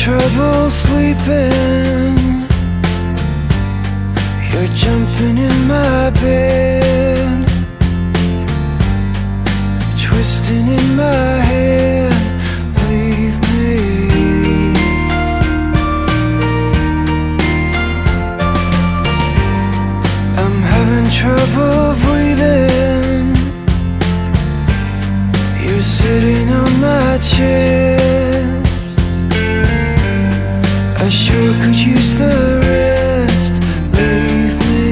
trouble sleeping. You're jumping in my bed, twisting in my head. Leave me. I'm having trouble breathing. You're sitting on my chest. I sure could use the rest. Leave me.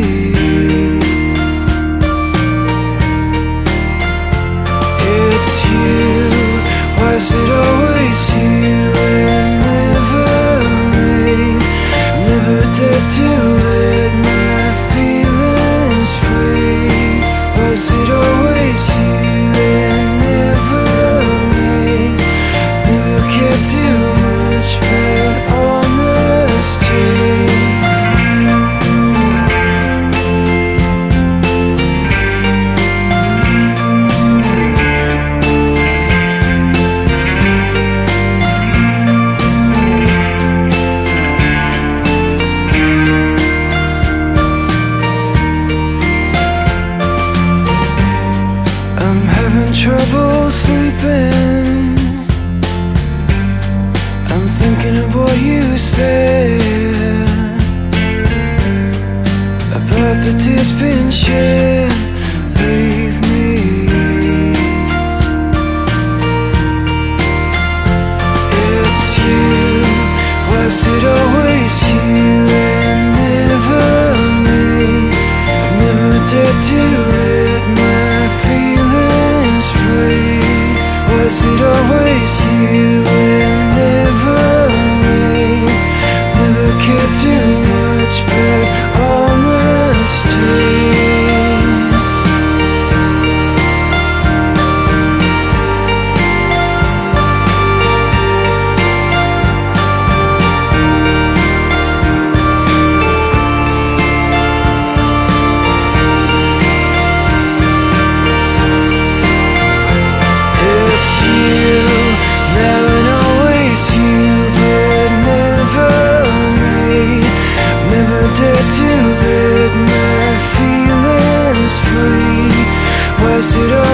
It's you. Why is it always you and never me? Never dared to let my feelings free. Why is it always you and never me? Never cared too much, but honesty. I'm having trouble sleeping. I'm thinking of what you said about the tears been shed. Leave me. It's you. Why is it always you and never me? I've never dared to let my feelings free. Why is it always you and never me? Never cared too much, but honesty. It's you, now and always you, but never me. Never dared to let my feelings free. Why is it